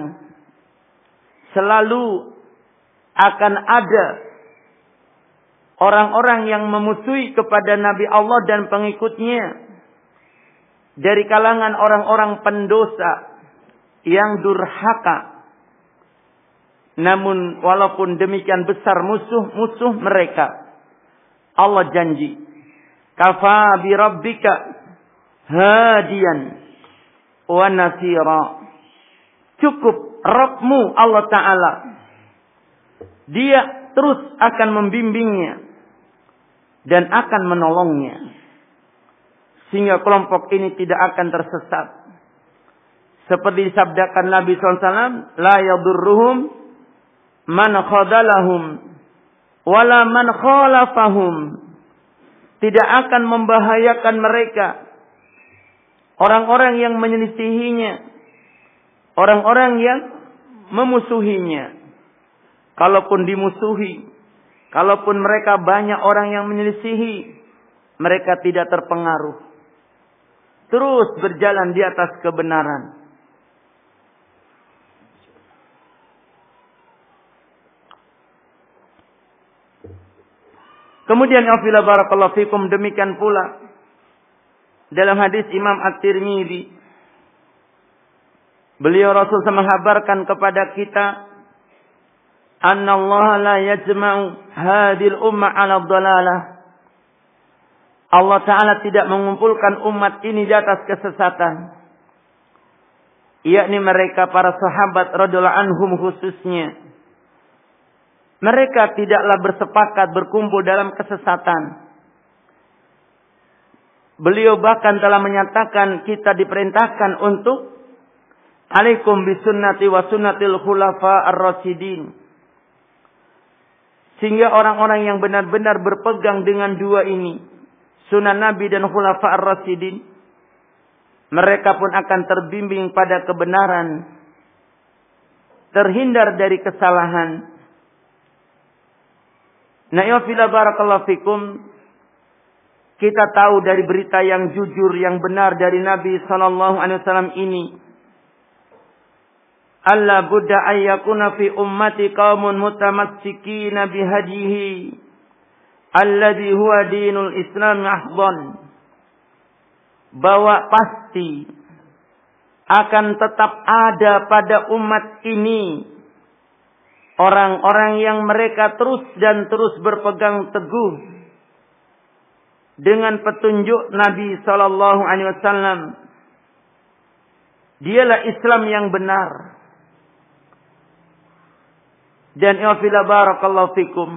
selalu akan ada orang-orang yang memusuhi kepada Nabi Allah dan pengikutnya dari kalangan orang-orang pendosa yang durhaka. Namun walaupun demikian besar musuh-musuh mereka, Allah janji, kafa bi rabbika hadiyan wa nasira. Cukup Rabbmu Allah Ta'ala, Dia terus akan membimbingnya dan akan menolongnya. Sehingga kelompok ini tidak akan tersesat. Seperti disabdakan Nabi shallallahu alaihi wasallam, la yadurruhum man khadalahum wala man khalafahum. Tidak akan membahayakan mereka orang-orang yang menyelisihinya, orang-orang yang memusuhinya. Kalaupun dimusuhi, kalaupun mereka banyak orang yang menyelisihi, mereka tidak terpengaruh. Terus berjalan di atas kebenaran. Kemudian afila barakallahu fikum, demikian pula dalam hadis Imam At-Tirmidzi, beliau Rasul menghabarkan kepada kita, anna Allah la yajma'u hadhil umma 'ala dhalalah. Allah Ta'ala tidak mengumpulkan umat ini di atas kesesatan. Yakni mereka para sahabat radhiyallahu anhum khususnya. Mereka tidaklah bersepakat berkumpul dalam kesesatan. Beliau bahkan telah menyatakan kita diperintahkan untuk alaikum bisunnati wa sunnatil khulafa ar-rasyidin. Sehingga orang-orang yang benar-benar berpegang dengan dua ini, sunnah Nabi dan khulafa ar-rasyidin, mereka pun akan terbimbing pada kebenaran, terhindar dari kesalahan. Nah, ya fila barakallahu fikum, kita tahu dari berita yang jujur, yang benar dari Nabi sallallahu alaihi wasallam ini, alla budda ayyakuna fi ummati qaumun mutamassikina bihadihi alladhi huwa dinul Islam ahdan. Bahwa pasti akan tetap ada pada umat ini orang-orang yang mereka terus dan terus berpegang teguh dengan petunjuk Nabi sallallahu alaihi wasallam. Dialah Islam yang benar. Dan ya barakallahu fikum,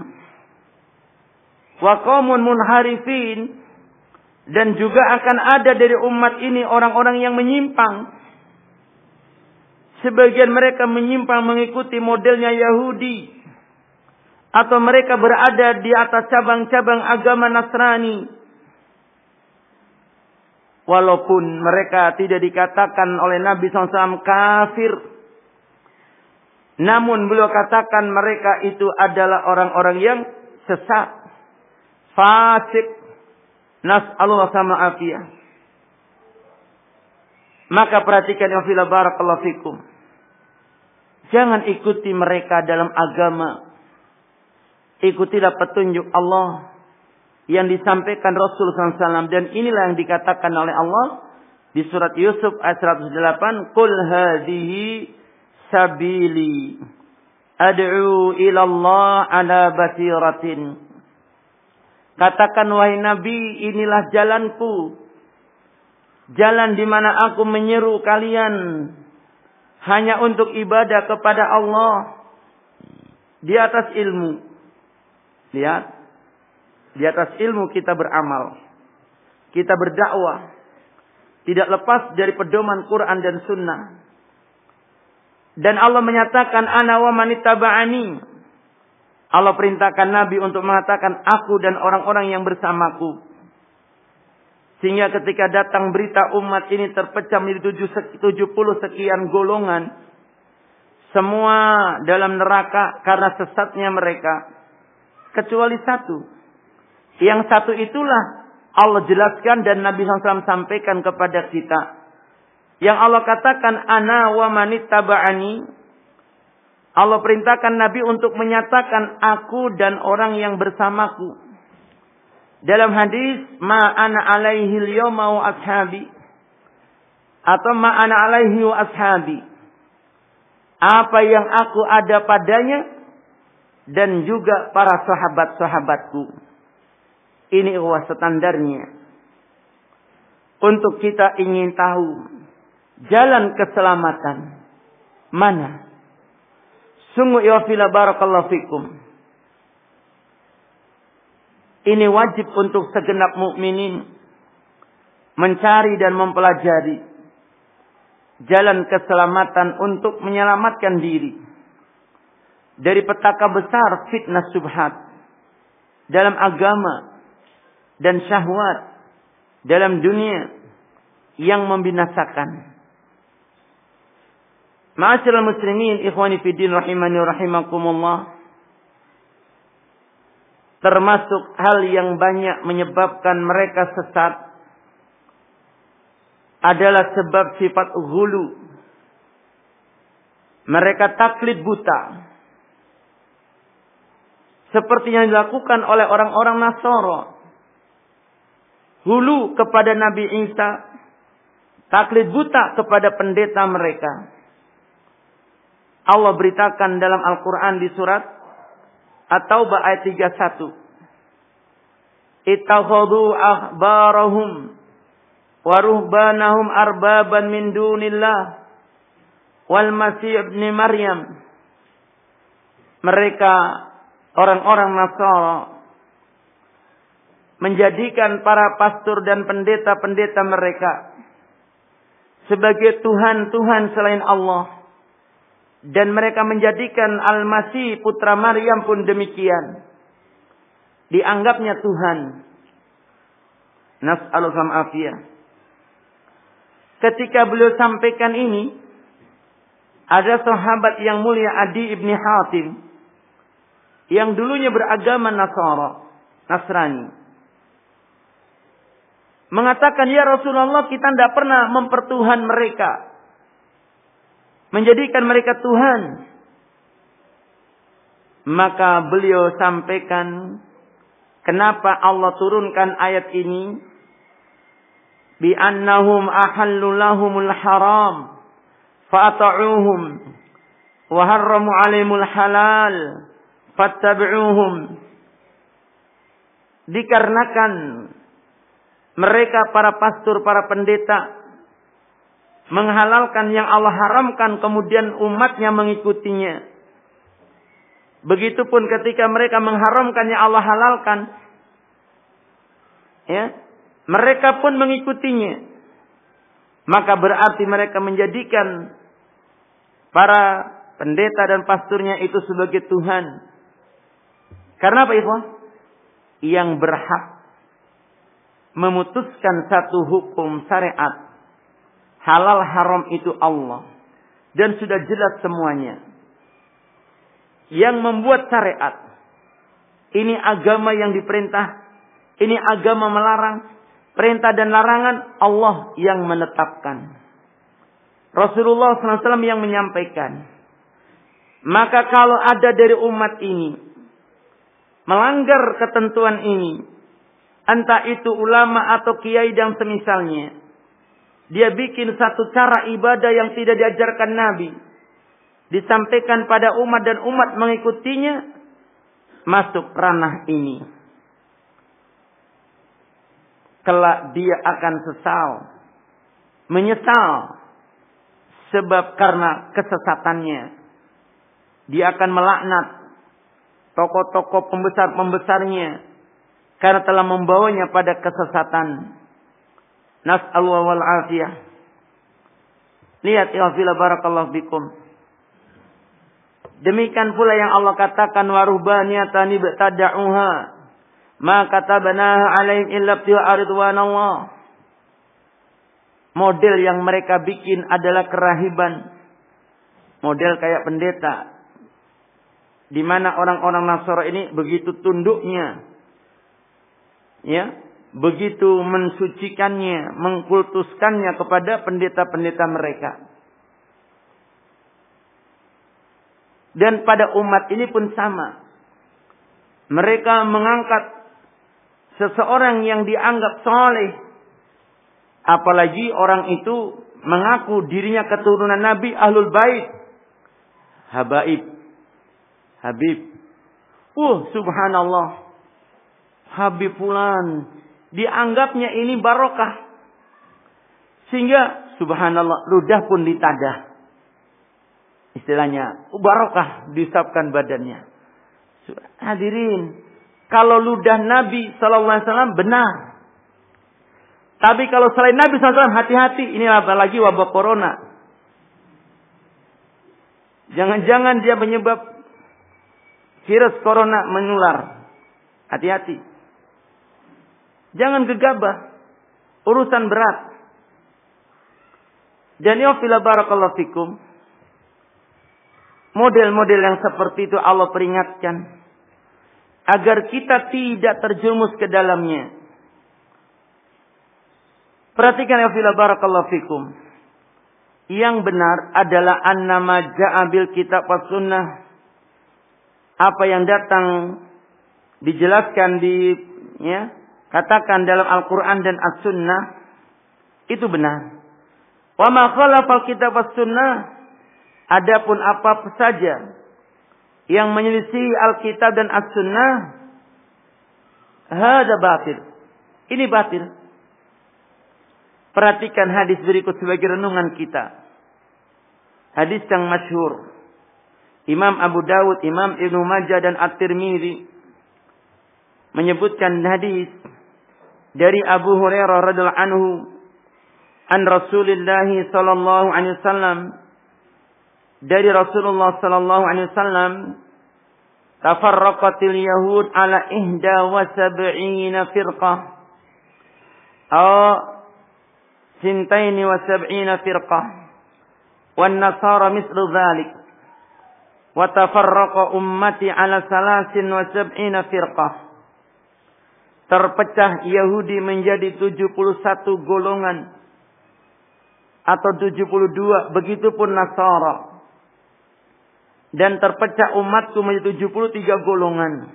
wa qaumun munharifin, dan juga akan ada dari umat ini orang-orang yang menyimpang. Sebagian mereka menyimpang mengikuti modelnya Yahudi, atau mereka berada di atas cabang-cabang agama Nasrani. Walaupun mereka tidak dikatakan oleh Nabi sallallahu alaihi wasallam kafir, namun beliau katakan mereka itu adalah orang-orang yang sesat, fasik. Nas'alullah sama afiyah. Maka perhatikan ya fila barakallahu fikum. Jangan ikuti mereka dalam agama. Ikutilah petunjuk Allah yang disampaikan Rasul sallallahu alaihi wasallam. Dan inilah yang dikatakan oleh Allah di surat Yusuf ayat seratus delapan. Qul hadhihi sabili ad'u ila Allah ala basiratin. Katakan wahai Nabi, inilah jalanku. Jalan di mana aku menyeru kalian hanya untuk ibadah kepada Allah di atas ilmu. Lihat, di atas ilmu kita beramal. Kita berdakwah. Tidak lepas dari pedoman Quran dan Sunnah. Dan Allah menyatakan, ana wa manittaba'ani. Allah perintahkan Nabi untuk mengatakan, aku dan orang-orang yang bersamaku. Sehingga ketika datang berita umat ini terpecah menjadi tujuh puluh sekian golongan. Semua dalam neraka karena sesatnya mereka. Kecuali satu. Yang satu itulah Allah jelaskan dan Nabi shallallahu alaihi wasallam sampaikan kepada kita. Yang Allah katakan, ana wa manittaba'ani. Allah perintahkan Nabi untuk menyatakan aku dan orang yang bersamaku. Dalam hadis, ma ana alaihi al-yawma wa ashabi. Atau ma ana alaihi wa ashabi. Apa yang aku ada padanya dan juga para sahabat-sahabatku. Ini adalah standarnya. Untuk kita ingin tahu jalan keselamatan mana? Sungguh ya fila barakallahu fikum. Ini wajib untuk segenap mukminin mencari dan mempelajari jalan keselamatan untuk menyelamatkan diri dari petaka besar fitnah subhat dalam agama dan syahwat dalam dunia yang membinasakan. Ma'asyiral muslimin, ikhwani fiddin rahimani rahimakumullah. Termasuk hal yang banyak menyebabkan mereka sesat adalah sebab sifat ghulu. Mereka taklid buta. Seperti yang dilakukan oleh orang-orang Nasara. Hulu kepada Nabi Isa. Taklid buta kepada pendeta mereka. Allah beritakan dalam Al-Quran di surat At-Taubah ayat tiga puluh satu. Ittakhadhu ahbarahum wa ruhbanahum arbaban min dunillah wal masih ibn Maryam. Mereka orang-orang Nasara menjadikan para pastor dan pendeta-pendeta mereka sebagai Tuhan-Tuhan selain Allah. Dan mereka menjadikan Al-Masih putra Maryam pun demikian. Dianggapnya Tuhan. Nas'alullah afiyah. Ketika beliau sampaikan ini, ada sahabat yang mulia Adi ibni Hatim yang dulunya beragama Nasara, Nasrani. Mengatakan, ya Rasulullah, kita tidak pernah mempertuhan mereka. Menjadikan mereka Tuhan. Maka beliau sampaikan, kenapa Allah turunkan ayat ini? Bi annahum ahallu lahumul haram fa'ata'uhum wa harramu 'alaihimul halal fattabi'uhum. Dikarenakan mereka para pastor, para pendeta menghalalkan yang Allah haramkan, kemudian umatnya mengikutinya. Begitupun ketika mereka mengharamkan yang Allah halalkan, ya, mereka pun mengikutinya. Maka berarti mereka menjadikan para pendeta dan pasturnya itu sebagai Tuhan. Karena apa, ikhwan? Yang berhak memutuskan satu hukum syariat, halal haram itu Allah. Dan sudah jelas semuanya. Yang membuat syariat, ini agama yang diperintah, ini agama melarang, perintah dan larangan Allah yang menetapkan. Rasulullah shallallahu alaihi wasallam yang menyampaikan. Maka kalau ada dari umat ini melanggar ketentuan ini, entah itu ulama atau kiai dan semisalnya, dia bikin satu cara ibadah yang tidak diajarkan Nabi, disampaikan pada umat dan umat mengikutinya, masuk ranah ini, kelak dia akan sesal, menyesal, sebab karena kesesatannya dia akan melaknat tokoh-tokoh pembesar-pembesarnya karena telah membawanya pada kesesatan. Nas'alullah wal afiyah. Lihat ya fila barakallahu bikum. Demikian pula yang Allah katakan waruhbaniyatan ibtada'uha ma katabnaha 'alaihim illa ibtigha'a ridwanallah. Model yang mereka bikin adalah kerahiban. Model kayak pendeta. Di mana orang-orang Nasara ini begitu tunduknya. Ya, begitu mensucikannya, mengkultuskannya kepada pendeta-pendeta mereka. Dan pada umat ini pun sama. Mereka mengangkat seseorang yang dianggap soleh. Apalagi orang itu mengaku dirinya keturunan Nabi Ahlul Bait. Habaib. Habib. Uh, subhanallah. Habib fulan. Dianggapnya ini barokah. Sehingga subhanallah ludah pun ditadah. Istilahnya barokah disapkan badannya. Hadirin, kalau ludah Nabi sallallahu alaihi wasallam benar. Tapi kalau selain Nabi sallallahu alaihi wasallam hati-hati, ini apalagi wabah corona. Jangan-jangan dia menyebab virus corona menular. Hati-hati. Jangan gegabah. Urusan berat. Dan ya fila barakallahu fikum. Model-model yang seperti itu Allah peringatkan. Agar kita tidak terjerumus ke dalamnya. Perhatikan ya fila barakallahu fikum. Yang benar adalah annama ja'a bil kitab was sunnah. Apa yang datang dijelaskan di ya, katakan dalam Al-Quran dan As-Sunnah itu benar. Wa ma khalafal kitab was sunnah, adapun apa saja yang menyelisih Alkitab dan As-Sunnah, hada batil. Ini batil. Perhatikan hadis berikut sebagai renungan kita. Hadis yang masyhur. Imam Abu Dawud, Imam Ibnu Majah dan At-Tirmidzi menyebutkan hadis dari Abu Hurairah radhiyallahu anhu an Rasulullah sallallahu alaihi wasallam, dari Rasulullah sallallahu alaihi wasallam, tafarraqatil yahud ala ihda wa sab'ina firqah aw sintaini wa sab'ina firqah wan nasara mislu dzalik wa tafarraqa ummati ala salasin wa sab'ina firqah. Terpecah Yahudi menjadi tujuh puluh satu golongan atau tujuh puluh dua, begitupun Nasara. Dan terpecah umatku menjadi tujuh puluh tiga golongan.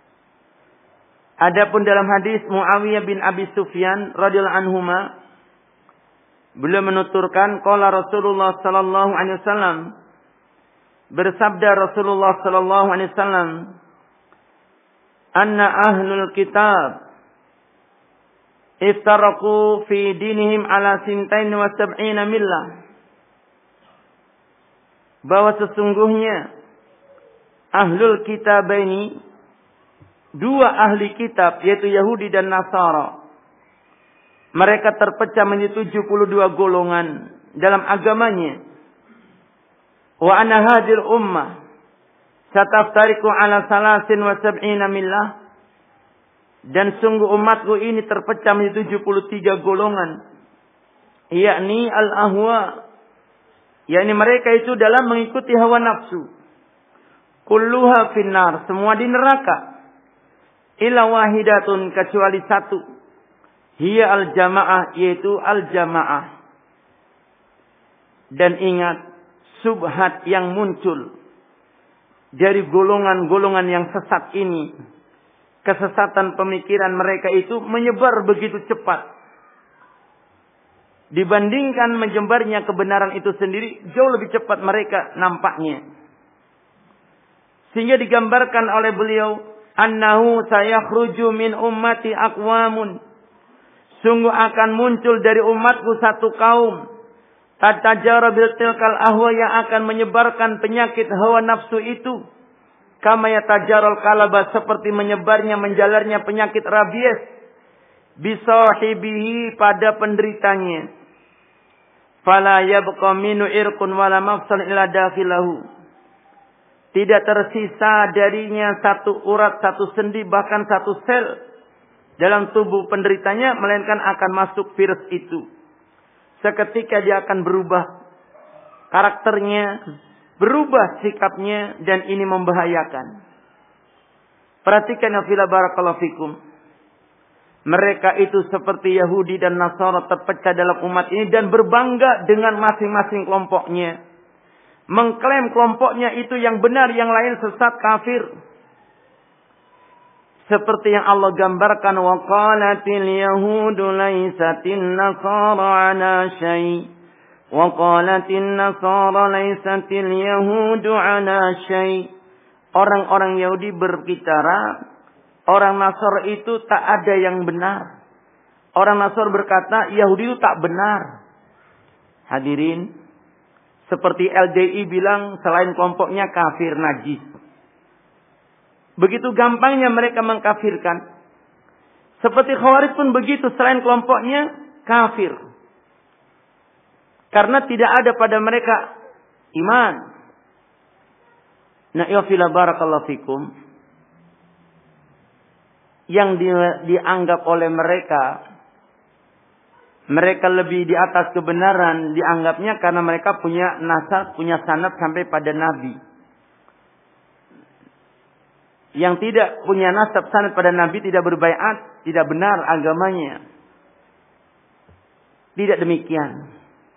Adapun dalam hadis Muawiyah bin Abi Sufyan radhiyallahu anhuma, beliau menuturkan qala Rasulullah sallallahu alaihi wasallam, bersabda Rasulullah sallallahu alaihi wasallam, anna ahlul kitab iftaraku fi dinihim ala sintain wa sab'ina millah. Bahwa sesungguhnya ahlul kitab ini, dua ahli kitab yaitu Yahudi dan Nasara, mereka terpecah menjadi tujuh puluh dua golongan dalam agamanya. Wa ana hadhil ummah sataftariqu ala salasin wa sab'ina millah. Dan sungguh umatku ini terpecah menjadi tujuh puluh tiga golongan. Yakni al-ahwa, yakni mereka itu dalam mengikuti hawa nafsu. Kulluha finnar, semua di neraka. Illa wahidatun, kecuali satu. Hiya al-jamaah, yaitu al-jamaah. Dan ingat, subhat yang muncul dari golongan-golongan yang sesat ini, kesesatan pemikiran mereka itu menyebar begitu cepat. dibandingkan menyebarnya kebenaran itu sendiri, jauh lebih cepat mereka nampaknya. Sehingga digambarkan oleh beliau, annahu sayakhruju min ummati aqwamun, sungguh akan muncul dari umatku satu kaum, tatajara bil tilkal ahwa, yang akan menyebarkan penyakit hawa nafsu itu, kama yatajaral kalaba, seperti menyebarnya menjalarnya penyakit rabies, bisahibihi, pada penderitanya. Fala yabqa minu irqun wala mafsal illa dakhilahu, tidak tersisa darinya satu urat, satu sendi, bahkan satu sel dalam tubuh penderitanya, melainkan akan masuk virus itu. Seketika dia akan berubah karakternya, berubah sikapnya, dan ini membahayakan. Perhatikan ya fila barakallahu fikum. Mereka itu seperti Yahudi dan Nasara terpecah dalam umat ini dan berbangga dengan masing-masing kelompoknya. Mengklaim kelompoknya itu yang benar, yang lain sesat, kafir. Seperti yang Allah gambarkan, wa qalatil yahudu laysatin nasara ala syai' wa qalatin nasara laysatil yahudu ala syai'. Orang-orang Yahudi berbicara, orang Nasara itu tak ada yang benar. Orang Nasara berkata, Yahudi itu tak benar. Hadirin, seperti L D I bilang selain kelompoknya kafir, najis. Begitu gampangnya mereka mengkafirkan. Seperti Khawarij pun begitu, selain kelompoknya kafir. Karena tidak ada pada mereka iman. Nah, ya fila barakallahu fikum. Yang di, dianggap oleh mereka, mereka lebih di atas kebenaran, dianggapnya karena mereka punya nasab, punya sanad sampai pada Nabi. Yang tidak punya nasab sanad pada Nabi tidak berbaiat, tidak benar agamanya. Tidak demikian.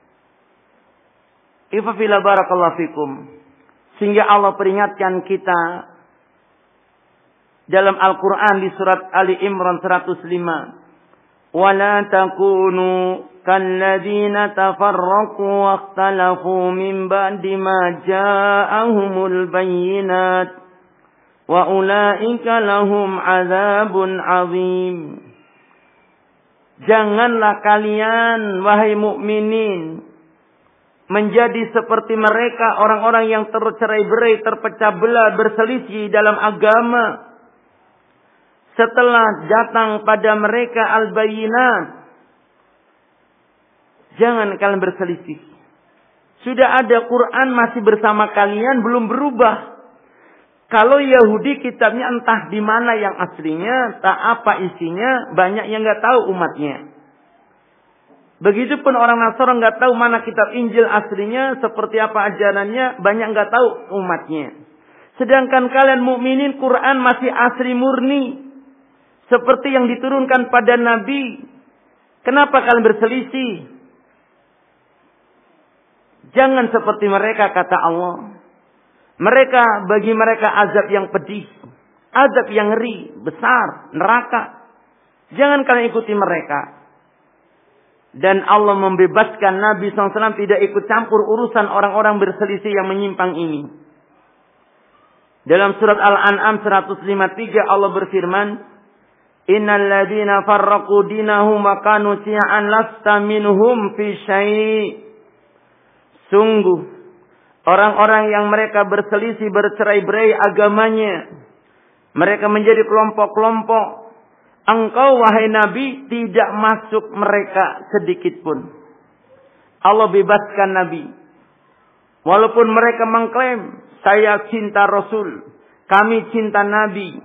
Ifa fila barakallahu fikum. Sehingga Allah peringatkan kita dalam Al-Quran di surat Ali Imran seratus lima. وَلَا تَكُونُوا كَالَّذِينَ تَفَرَّقُوا وَاخْتَلَفُوا مِنْ بَعْدِ مَا جَاءَهُمُ الْبَيِّنَاتُ وَأُولَئِكَ لَهُمْ عَذَابٌ عَظِيمٌ. Janganlah kalian, wahai mukminin, menjadi seperti mereka, orang-orang yang tercerai-berai, terpecah belah, berselisih dalam agama. Setelah datang pada mereka al-bayyinat. Jangan kalian berselisih. Sudah ada Quran masih bersama kalian, belum berubah. Kalau Yahudi kitabnya entah di mana yang aslinya, tak apa isinya, banyak yang nggak tahu umatnya. Begitupun orang Nasrani nggak tahu mana kitab Injil aslinya, seperti apa ajarannya, banyak nggak tahu umatnya. Sedangkan kalian mukminin, Quran masih asli murni, seperti yang diturunkan pada Nabi. Kenapa kalian berselisih? Jangan seperti mereka, kata Allah. Mereka, bagi mereka azab yang pedih, azab yang ngeri, besar, neraka. Jangan kalian ikuti mereka. Dan Allah membebaskan Nabi shallallahu alaihi wasallam tidak ikut campur urusan orang-orang berselisih yang menyimpang ini. Dalam surat Al-An'am seratus lima puluh tiga Allah berfirman, Innal ladzina farraqu dinahum wa kanu syi'an lasta minhum fi syai'. Sungguh orang-orang yang mereka berselisih, bercerai-berai agamanya, mereka menjadi kelompok-kelompok, engkau wahai Nabi tidak masuk mereka sedikit pun. Allah bebaskan Nabi. Walaupun mereka mengklaim, saya cinta Rasul, kami cinta Nabi.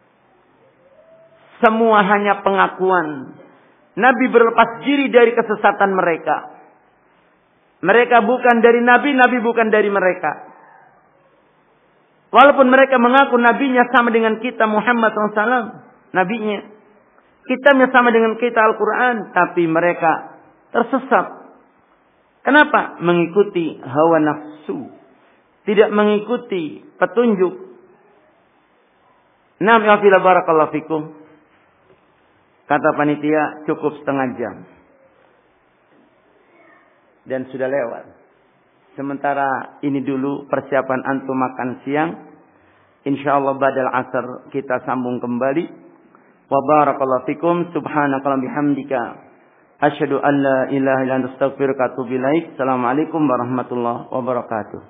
Semua hanya pengakuan. Nabi berlepas diri dari kesesatan mereka. Mereka bukan dari Nabi, Nabi bukan dari mereka. Walaupun mereka mengaku Nabinya sama dengan kita Muhammad shallallahu alaihi wasallam, Nabinya. Kitabnya sama dengan kita Al-Quran. Tapi mereka tersesat. Kenapa? Mengikuti hawa nafsu. Tidak mengikuti petunjuk. Naam ya fila barakallahu fikum. Kata panitia cukup setengah jam. dan sudah lewat. Sementara ini dulu persiapan antum makan siang. Insyaallah badal asar kita sambung kembali. Wa barakallahu fikum. Subhanakallahumma bihamdika asyhadu an la ilaha illa anta astaghfiruka wa atubu ilaik. Assalamualaikum warahmatullahi wabarakatuh.